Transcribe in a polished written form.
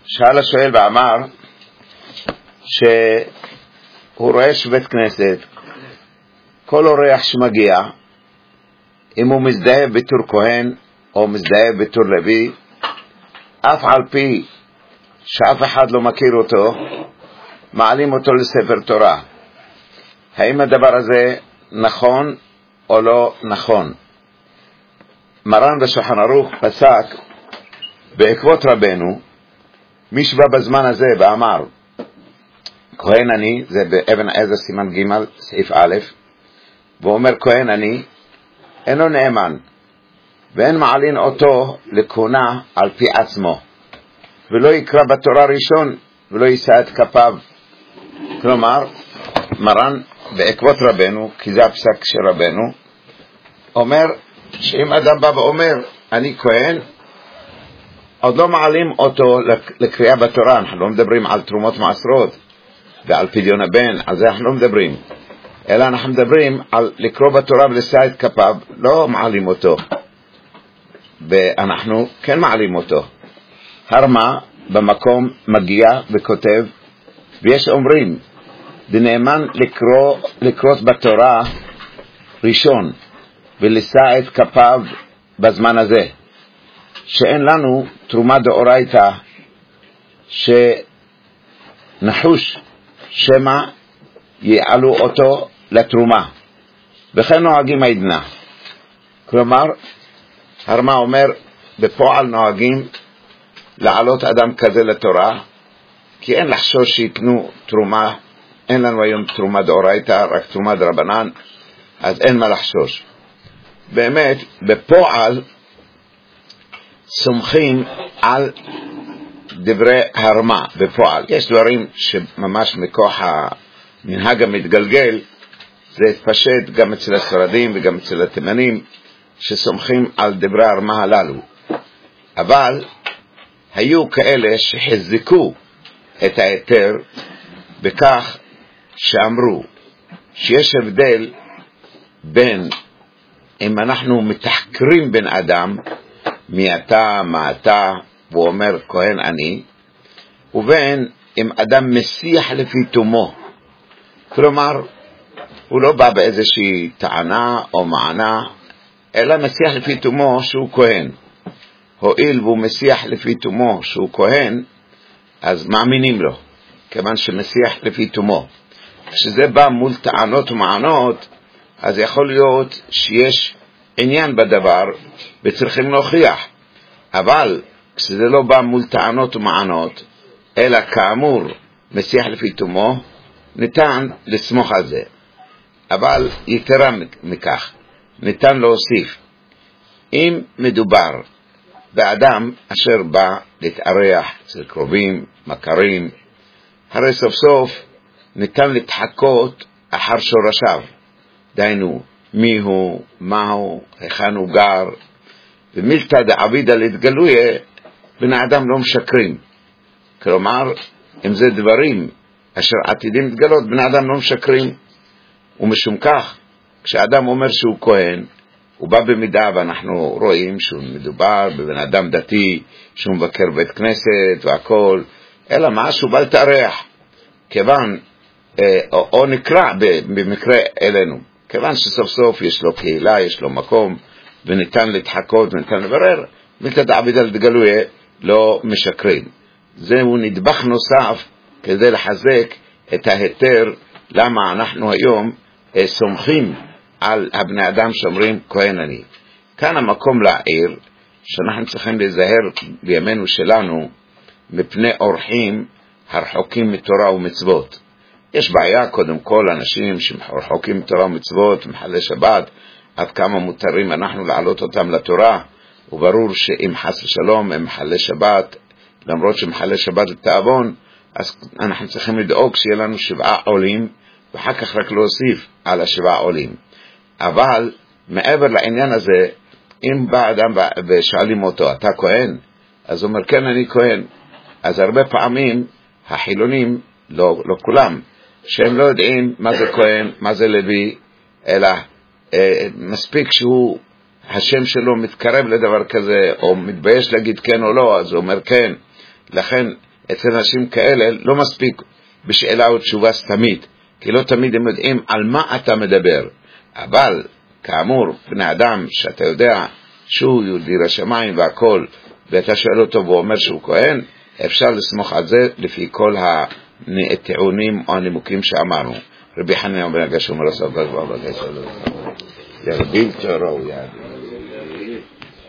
שאל השואל ואמר שהוא רואה שבית כנסת, כל אורח שמגיע, אם הוא מזדהה בתור כהן או מזדהה בתור לוי, אף על פי שאף אחד לא מכיר אותו, מעלים אותו לספר תורה. האם הדבר הזה נכון או לא נכון? מרן בשולחן ערוך פסק בעקבות רבנו, מי שבא בזמן הזה ואמר כהן אני, זה באבן עזר סימן ג' סעיף א', ואומר כהן אני, אינו נאמן, ואין מעלין אותו לכהונה על פי עצמו, ולא יקרא בתורה ראשון ולא יישא את כפיו. כלומר, מרן בעקבות רבנו, כי זה הפסק של רבנו, אומר שאם אדם בא ואומר אני כהן, עוד לא מעלים אותו לקריאה בתורה. אנחנו לא מדברים על תרומות מעשרות ועל פדיון הבן, על זה אנחנו לא מדברים, אלא אנחנו מדברים על לקרוא בתורה ולשא את כפיו. לא מעלים אותו, ואנחנו כן מעלים אותו. הרמה במקום מגיע וכותב, ויש אומרים דנאמן לקרוא בתורה ראשון ולשא את כפיו בזמן הזה, שאין לנו תרומה דאורייתא שנחוש שמא יעלו אותו לתרומה, וכן נוהגים עדנה. כלומר, הרמה אומר בפועל נוהגים לעלות אדם כזה לתורה, כי אין לחשוש שיקנו תרומה. אין לנו היום תרומה דאורייתא, רק תרומה דרבנן, אז אין מה לחשוש. באמת בפועל סומכים על דברי הרמה. בפועל יש דברים שממש מכוח המנהג המתגלגל, זה התפשט גם אצל הספרדים וגם אצל התימנים, שסומכים על דברי הרמה הללו. אבל היו כאלה שחזקו את היתר בכך שאמרו שיש הבדל בין אם אנחנו מתחקרים בין אדם מי אתה, מה אתה, והוא אומר כהן אני, ובין אם אדם מסיח לפי תומו. כלומר, הוא לא בא באיזושהי טענה או מענה, אלא מסיח לפי תומו שהוא כהן. הואיל והוא מסיח לפי תומו שהוא כהן, אז מאמינים לו, כיוון שמסיח לפי תומו. כשזה בא מול טענות ומענות, אז יכול להיות שיש עניין בדבר וצריכים להוכיח. אבל כשזה לא בא מול טענות ומענות, אלא כאמור מסיח לפי תומו, ניתן לסמוך על זה. אבל יתרה מכך, ניתן להוסיף, אם מדובר באדם אשר בא להתארח אצל קרובים, מכרים, הרי סוף סוף ניתן להתחקות אחר שורשיו, דיינו מי הוא, מה הוא, היכן הוא גר, ומילתא דעבידא להתגלויה, בני אדם לא משקרים. כלומר, אם זה דברים אשר עתידים להתגלות, בני אדם לא משקרים. ומשום כך, כשאדם אומר שהוא כהן, הוא בא במידה, ואנחנו רואים שהוא מדובר בבן אדם דתי, שהוא מבקר בית כנסת והכל, אלא מה שהוא בא לתארח, כיוון, או נקרא במקרה אלינו, כיוון שסוף סוף יש לו קהילה, יש לו מקום, וניתן להתחקות וניתן לברר, מילתא דעבידא להתגלויה לא משקרים. זהו נדבך נוסף כדי לחזק את ההיתר, למה אנחנו היום סומכים על הבני אדם שאומרים כהן אני. כאן המקום להעיר שאנחנו צריכים להיזהר בימינו שלנו מפני אורחים הרחוקים מתורה ומצוות. יש בעיה קודם כל אנשים שרחוקים מתורה ומצוות, מחלל שבת, עד כמה מותרים אנחנו לעלות אותם לתורה, וברור שאם חס ושלום הם מחלל שבת, למרות שמחלל שבת לתאבון, אז אנחנו צריכים לדאוג שיהיה לנו 7 עולים, ואחר כך רק להוסיף על 7 עולים. אבל מעבר לעניין הזה, אם בא אדם ושואלים אותו, אתה כהן? אז הוא אומר, כן, אני כהן. אז הרבה פעמים החילונים, לא כולם, שהם לא יודעים מה זה כהן, מה זה לוי, אלא מספיק שהוא, השם שלו מתקרב לדבר כזה, או מתבייש להגיד כן או לא, אז הוא אומר כן. לכן אצל אנשים כאלה לא מספיק בשאלה ותשובה סתמית, כי לא תמיד הם יודעים על מה אתה מדבר. אבל כאמור, בני אדם שאתה יודע שהוא יהודי לשמיים והכל, ואתה שואל אותו והוא אומר שהוא כהן, אפשר לסמוך על זה לפי כל הטיעונים או הנימוקים שאמרנו. רבי חנינא בן הגשום רס"ג ירביל תורו יעדי